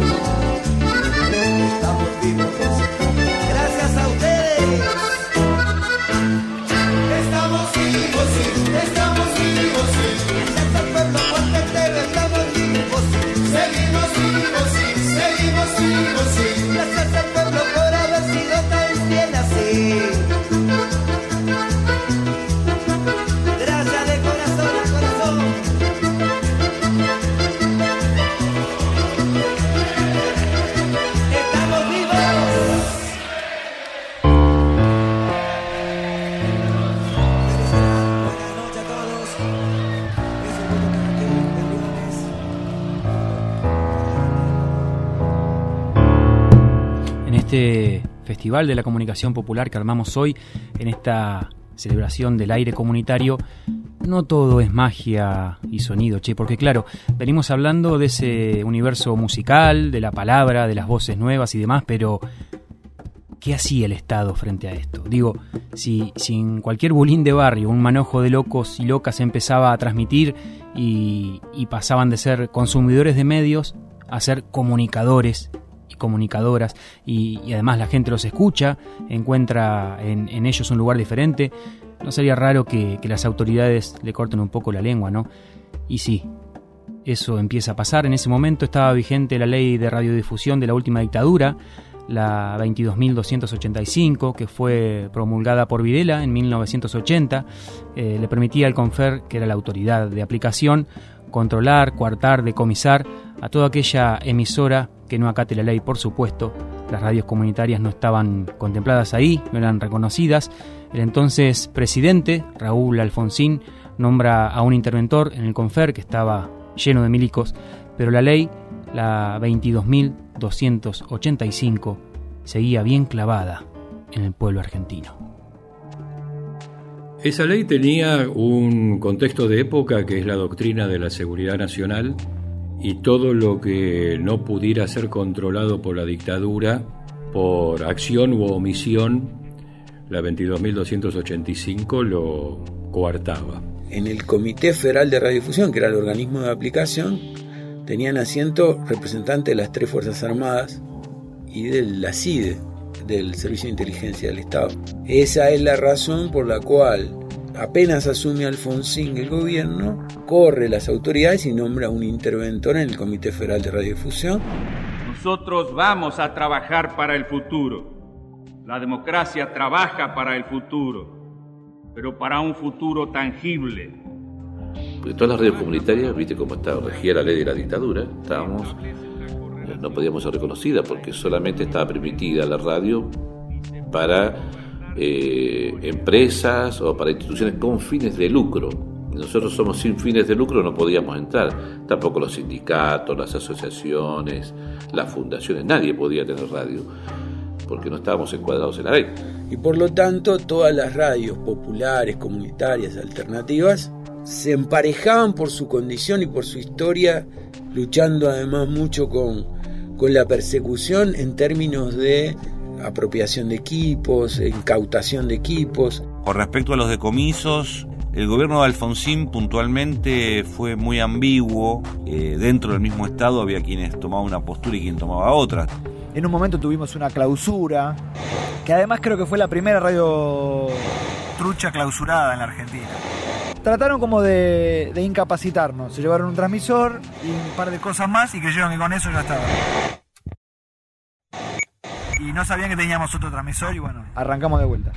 Estamos vivos, gracias a ustedes. Estamos vivos, sí, estamos vivos, sí. Gracias al pueblo cuartetero estamos vivos, sí. Seguimos vivos, sí, seguimos vivos, sí. Gracias al pueblo por haber sido tan fiel así. Gracias de corazón a corazón. Estamos vivos. Este Festival de la Comunicación Popular que armamos hoy, en esta celebración del aire comunitario, no todo es magia y sonido, che, porque claro, venimos hablando de ese universo musical, de la palabra, de las voces nuevas y demás, pero ¿qué hacía el Estado frente a esto? Digo, si, si en cualquier bulín de barrio un manojo de locos y locas empezaba a transmitir y, y pasaban de ser consumidores de medios a ser comunicadores comunicadoras, y, y además la gente los escucha, encuentra en, en ellos un lugar diferente, no sería raro que, que las autoridades le corten un poco la lengua, ¿no? Y sí, eso empieza a pasar. En ese momento estaba vigente la ley de radiodifusión de la última dictadura, la veintidós mil doscientos ochenta y cinco, que fue promulgada por Videla en mil novecientos ochenta. Eh, le permitía al CONFER, que era la autoridad de aplicación, controlar, coartar, decomisar a toda aquella emisora que no acate la ley, por supuesto. Las radios comunitarias no estaban contempladas ahí, no eran reconocidas. El entonces presidente, Raúl Alfonsín, nombra a un interventor en el CONFER que estaba lleno de milicos, pero la ley, la veintidós mil doscientos ochenta y cinco, seguía bien clavada en el pueblo argentino. Esa ley tenía un contexto de época que es la doctrina de la seguridad nacional, y todo lo que no pudiera ser controlado por la dictadura, por acción u omisión, la veintidós mil doscientos ochenta y cinco lo coartaba. En el Comité Federal de Radiodifusión, que era el organismo de aplicación, tenían asiento representantes de las tres Fuerzas Armadas y de la C I D E, del Servicio de Inteligencia del Estado. Esa es la razón por la cual apenas asume Alfonsín el gobierno, corre las autoridades y nombra un interventor en el Comité Federal de Radiodifusión. Nosotros vamos a trabajar para el futuro. La democracia trabaja para el futuro, pero para un futuro tangible. Porque todas las radios comunitarias, viste cómo estaba regida la ley de la dictadura, estábamos, no podíamos ser reconocidas porque solamente estaba permitida la radio para eh, empresas o para instituciones con fines de lucro. Nosotros somos sin fines de lucro, no podíamos entrar. Tampoco los sindicatos, las asociaciones, las fundaciones, nadie podía tener radio, porque no estábamos encuadrados en la ley. Y por lo tanto, todas las radios populares, comunitarias, alternativas, se emparejaban por su condición y por su historia, luchando además mucho con, con la persecución en términos de apropiación de equipos, incautación de equipos. Con respecto a los decomisos, el gobierno de Alfonsín puntualmente fue muy ambiguo. Eh, dentro del mismo Estado había quienes tomaban una postura y quien tomaba otra. En un momento tuvimos una clausura, que además creo que fue la primera radio trucha clausurada en la Argentina. Trataron como de, de incapacitarnos, se llevaron un transmisor y un par de cosas más y creyeron que con eso ya estaba. Y no sabían que teníamos otro transmisor y bueno, arrancamos de vuelta.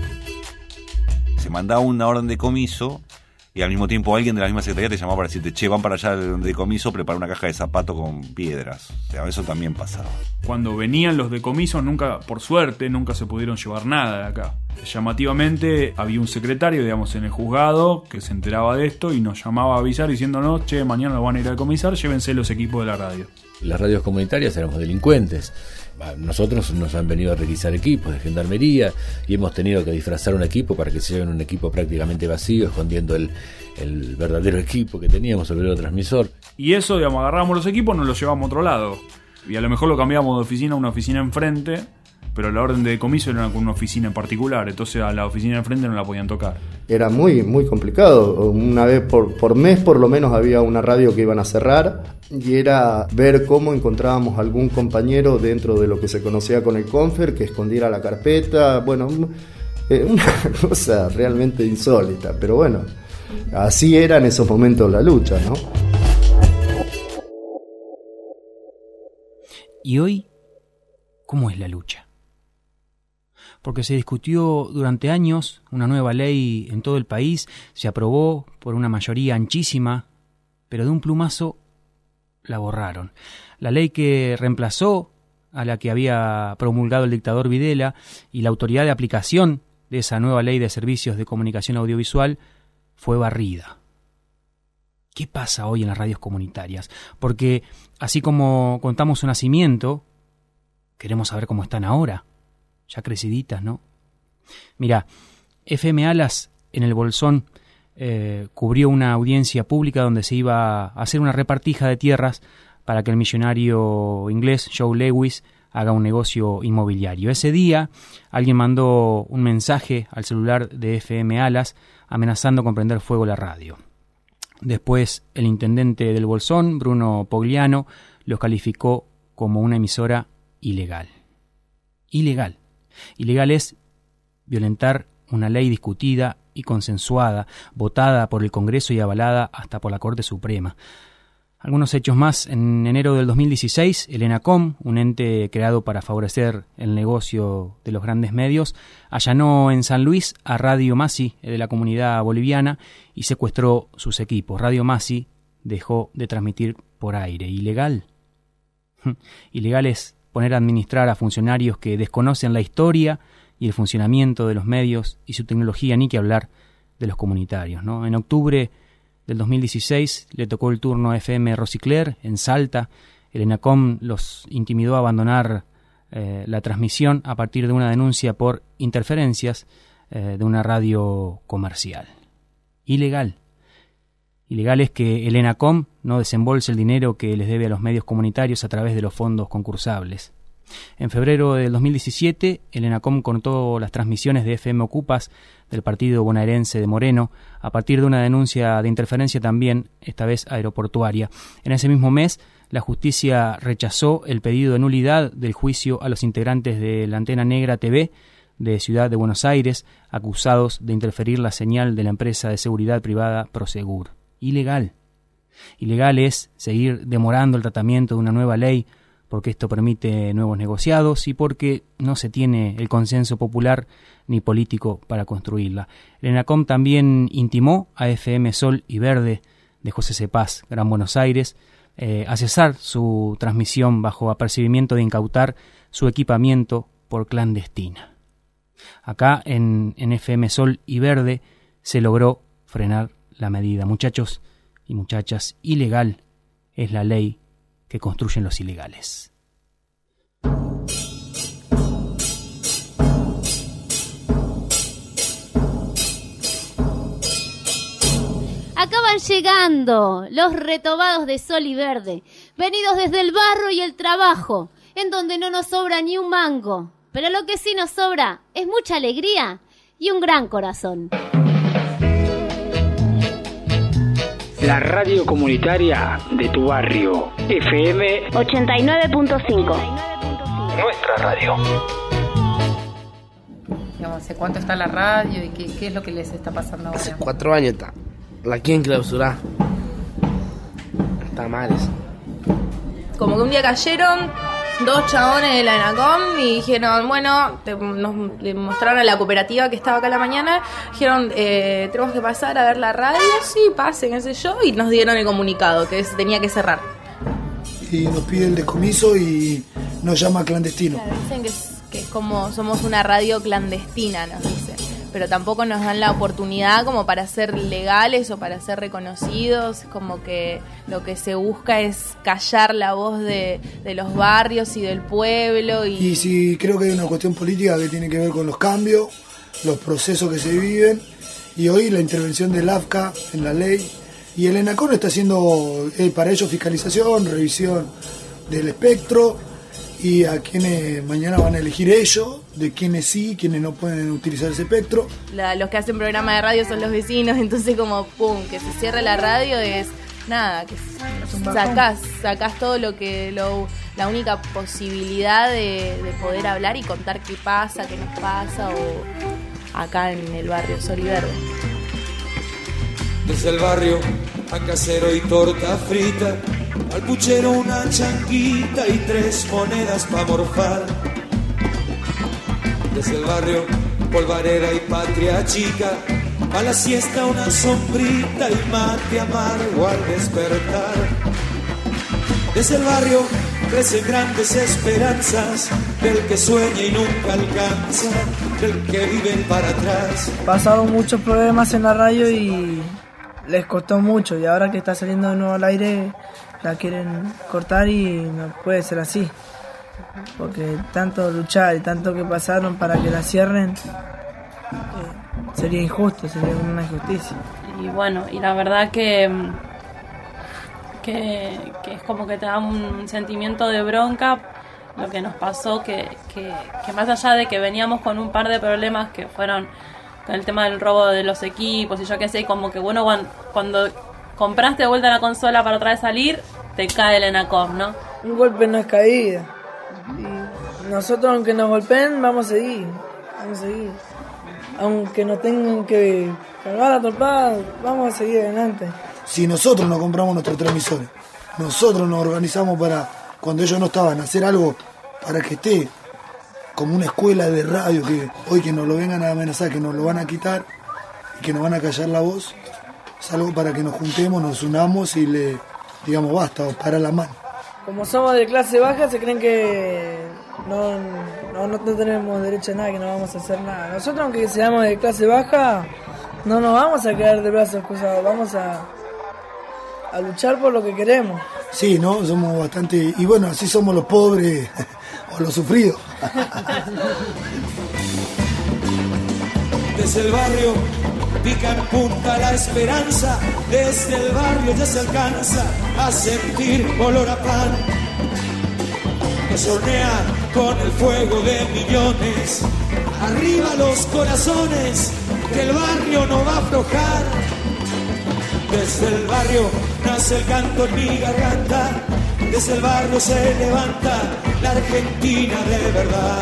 Se mandaba una orden de decomiso y al mismo tiempo alguien de la misma secretaría te llamaba para decirte, che, van para allá de decomiso, prepara una caja de zapatos con piedras. O sea, eso también pasaba. Cuando venían los decomisos, nunca, por suerte, nunca se pudieron llevar nada de acá. Llamativamente, había un secretario, digamos, en el juzgado que se enteraba de esto y nos llamaba a avisar diciéndonos, che, mañana lo van a ir a decomisar, llévense los equipos de la radio. Las radios comunitarias éramos delincuentes. Nosotros nos han venido a requisar equipos de gendarmería y hemos tenido que disfrazar un equipo para que se lleven un equipo prácticamente vacío, escondiendo el, el verdadero equipo que teníamos, el verdadero transmisor. Y eso, digamos, agarrábamos los equipos, nos los llevábamos a otro lado. Y a lo mejor lo cambiábamos de oficina a una oficina enfrente, pero la orden de decomiso era con una oficina en particular, entonces a la oficina enfrente no la podían tocar. Era muy, muy complicado. Una vez por, por mes por lo menos había una radio que iban a cerrar y era ver cómo encontrábamos algún compañero dentro de lo que se conocía con el Confer que escondiera la carpeta. Bueno, una cosa realmente insólita, pero bueno, así era en esos momentos la lucha, ¿no? ¿Y hoy cómo es la lucha? Porque se discutió durante años una nueva ley en todo el país, se aprobó por una mayoría anchísima, pero de un plumazo la borraron. La ley que reemplazó a la que había promulgado el dictador Videla y la autoridad de aplicación de esa nueva ley de servicios de comunicación audiovisual fue barrida. ¿Qué pasa hoy en las radios comunitarias? Porque así como contamos su nacimiento, queremos saber cómo están ahora. Ya creciditas, ¿no? Mira, F M Alas en el Bolsón eh, cubrió una audiencia pública donde se iba a hacer una repartija de tierras para que el millonario inglés Joe Lewis haga un negocio inmobiliario. Ese día alguien mandó un mensaje al celular de F M Alas amenazando con prender fuego la radio. Después el intendente del Bolsón, Bruno Pogliano, los calificó como una emisora ilegal. Ilegal. Ilegal es violentar una ley discutida y consensuada, votada por el Congreso y avalada hasta por la Corte Suprema. Algunos hechos más. En enero del dos mil dieciséis, el ENACOM, un ente creado para favorecer el negocio de los grandes medios, allanó en San Luis a Radio Masi de la comunidad boliviana y secuestró sus equipos. Radio Masi dejó de transmitir por aire. ¿Ilegal? Ilegal es poner a administrar a funcionarios que desconocen la historia y el funcionamiento de los medios y su tecnología, ni que hablar de los comunitarios, ¿no? En octubre del dos mil dieciséis le tocó el turno a F M Rosicler en Salta. El ENACOM los intimidó a abandonar eh, la transmisión a partir de una denuncia por interferencias eh, de una radio comercial. Ilegal. Ilegal es que el ENACOM no desembolse el dinero que les debe a los medios comunitarios a través de los fondos concursables. En febrero del dos mil diecisiete, el ENACOM cortó las transmisiones de F M Ocupas del partido bonaerense de Moreno a partir de una denuncia de interferencia también, esta vez aeroportuaria. En ese mismo mes, la justicia rechazó el pedido de nulidad del juicio a los integrantes de la Antena Negra T V de Ciudad de Buenos Aires, acusados de interferir la señal de la empresa de seguridad privada Prosegur. Ilegal. Ilegal es seguir demorando el tratamiento de una nueva ley porque esto permite nuevos negociados y porque no se tiene el consenso popular ni político para construirla. El ENACOM también intimó a F M Sol y Verde de José Cepaz, Gran Buenos Aires, eh, a cesar su transmisión bajo apercibimiento de incautar su equipamiento por clandestina. Acá en, en F M Sol y Verde se logró frenar la medida. Muchachos y muchachas, ilegal es la ley que construyen los ilegales. Acaban llegando los retobados de Sol y Verde, venidos desde el barro y el trabajo, en donde no nos sobra ni un mango, pero lo que sí nos sobra es mucha alegría y un gran corazón. La radio comunitaria de tu barrio, F M ochenta y nueve punto cinco. Nuestra radio. Digamos, ¿hace cuánto está la radio y qué, qué es lo que les está pasando ahora? Hace cuatro años está. La quieren clausurar. Está mal eso. Como que un día cayeron dos chabones de la ENACOM y dijeron, bueno, te, nos le mostraron a la cooperativa que estaba acá en la mañana, dijeron, eh, tenemos que pasar a ver la radio, sí, pasen, qué sé yo, y nos dieron el comunicado, que se tenía que cerrar. Y nos pide el descomiso y nos llama clandestino. Claro, dicen que es, que es como, somos una radio clandestina, nos dicen, pero tampoco nos dan la oportunidad como para ser legales o para ser reconocidos, como que lo que se busca es callar la voz de, de los barrios y del pueblo. Y... y sí, creo que hay una cuestión política que tiene que ver con los cambios, los procesos que se viven, y hoy la intervención del A F C A en la ley, y el ENACOM está haciendo eh, para ellos fiscalización, revisión del espectro, y a quienes mañana van a elegir ellos, de quienes sí, quienes no pueden utilizar ese espectro. La, los que hacen programa de radio son los vecinos, entonces como pum, que se cierre la radio es nada, que sacás, sacás todo lo que, lo, la única posibilidad de, de poder hablar y contar qué pasa, qué nos pasa, o acá en el barrio Sol y Verde. Desde el barrio a casero y torta frita, al puchero una chanquita y tres monedas pa' morfar. Desde el barrio, polvareda y patria chica, a la siesta una sombrita y mate amargo al despertar. Desde el barrio crecen grandes esperanzas, del que sueña y nunca alcanza, del que vive para atrás. Pasaron muchos problemas en la radio y les costó mucho, y ahora que está saliendo de nuevo al aire la quieren cortar y no puede ser así, porque tanto luchar y tanto que pasaron para que la cierren, eh, sería injusto, sería una injusticia. Y bueno, y la verdad que, que, que es como que te da un sentimiento de bronca lo que nos pasó, que, que, que más allá de que veníamos con un par de problemas que fueron con el tema del robo de los equipos y yo qué sé, como que bueno, cuando, cuando compraste de vuelta la consola para otra vez salir, te cae el ENACOM, ¿no? Un golpe no es caída. Y nosotros, aunque nos golpeen, vamos a seguir. Vamos a seguir. Aunque nos tengan que cargar la tropada, vamos a seguir adelante. Si nosotros no compramos nuestros transmisores, nosotros nos organizamos para, cuando ellos no estaban, hacer algo para que esté como una escuela de radio, que hoy que nos lo vengan a amenazar, que nos lo van a quitar y que nos van a callar la voz, es algo para que nos juntemos, nos unamos y le digamos basta, o para la mano. Como somos de clase baja, se creen que no, no, no tenemos derecho a nada, que no vamos a hacer nada. Nosotros, aunque seamos de clase baja, no nos vamos a quedar de brazos cruzados, vamos a, a luchar por lo que queremos. Sí, ¿no? Somos bastante... Y bueno, así somos los pobres o los sufridos. desde el barrio pica en punta la esperanza, desde el barrio ya se alcanza a sentir olor a pan que se hornea con el fuego de millones. Arriba los corazones, que el barrio no va a aflojar. Desde el barrio nace el canto en mi garganta, desde el barrio se levanta la Argentina de verdad.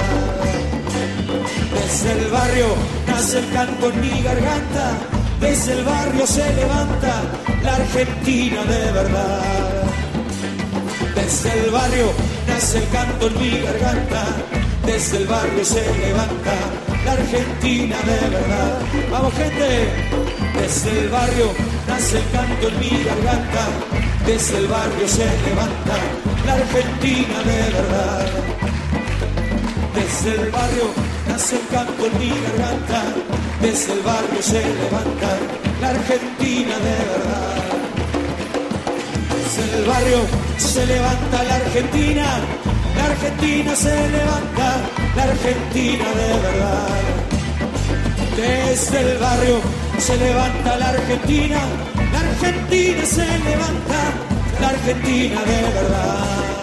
Desde el barrio nace el canto en mi garganta, desde el barrio se levanta la Argentina de verdad. Desde el barrio nace el canto en mi garganta, desde el barrio se levanta la Argentina de verdad. Vamos, gente. Desde el barrio nace el canto en mi garganta, desde el barrio se levanta la Argentina de verdad. Desde el barrio nace el canto en mi garganta, desde el barrio se levanta la Argentina de verdad. Desde el barrio se levanta la Argentina, la Argentina se levanta, la Argentina de verdad. Desde el barrio se levanta la Argentina, la Argentina se levanta, la Argentina de verdad.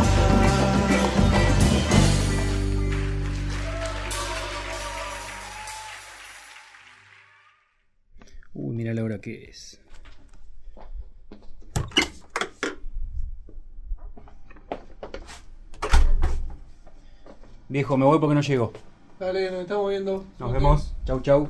Uy, mira la hora que es. Viejo, me voy porque no llego. Dale, nos estamos viendo. Nos vemos. Chau, chau.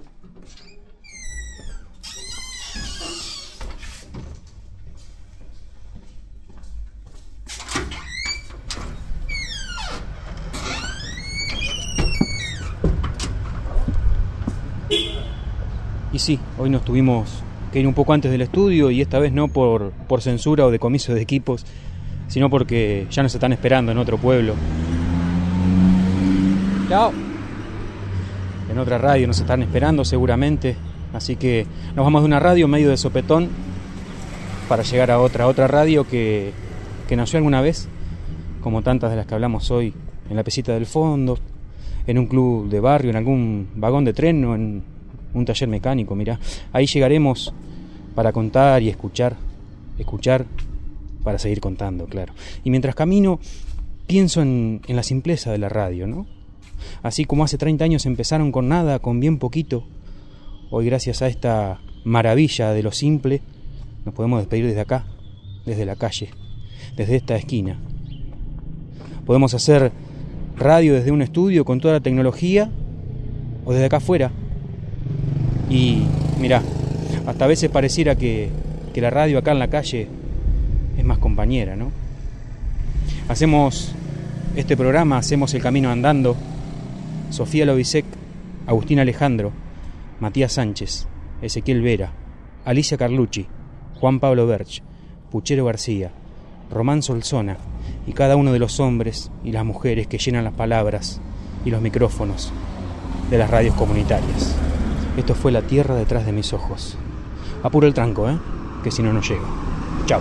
Y sí, hoy nos tuvimos que ir un poco antes del estudio, y esta vez no por, por censura o decomiso de equipos, sino porque ya nos están esperando en otro pueblo. Chao. En otra radio nos están esperando seguramente, así que nos vamos de una radio medio de sopetón para llegar a otra, otra radio que, que nació alguna vez, como tantas de las que hablamos hoy, en la Pesita del Fondo, en un club de barrio, en algún vagón de tren o en un taller mecánico. Mirá, ahí llegaremos para contar y escuchar, escuchar para seguir contando, claro. Y mientras camino pienso en, en la simpleza de la radio, ¿no? Así como hace treinta años empezaron con nada, con bien poquito, hoy gracias a esta maravilla de lo simple nos podemos despedir desde acá, desde la calle, desde esta esquina. Podemos hacer radio desde un estudio con toda la tecnología o desde acá afuera. Y mirá, hasta a veces pareciera que, que la radio acá en la calle es más compañera, ¿no? Hacemos este programa, hacemos el camino andando. Sofía Lobisek, Agustín Alejandro, Matías Sánchez, Ezequiel Vera, Alicia Carlucci, Juan Pablo Berch, Puchero García, Román Solsona y cada uno de los hombres y las mujeres que llenan las palabras y los micrófonos de las radios comunitarias. Esto fue La Tierra detrás de mis ojos. Apuro el tranco, ¿eh? Que si no, no llego. Chao.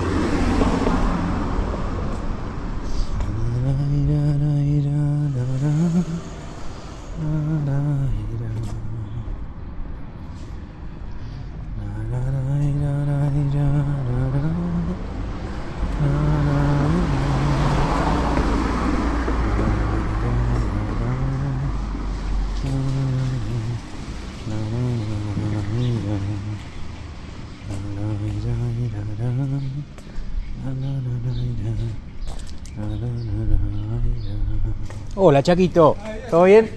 Hola, Chaquito, ¿todo bien?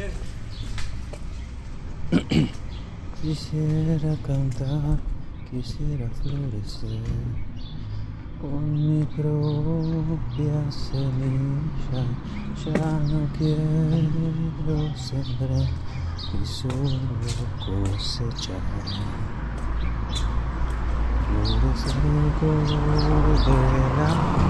Quisiera cantar, quisiera florecer con mi propia semilla. Ya no quiero sembrar y solo cosechar flores del color de la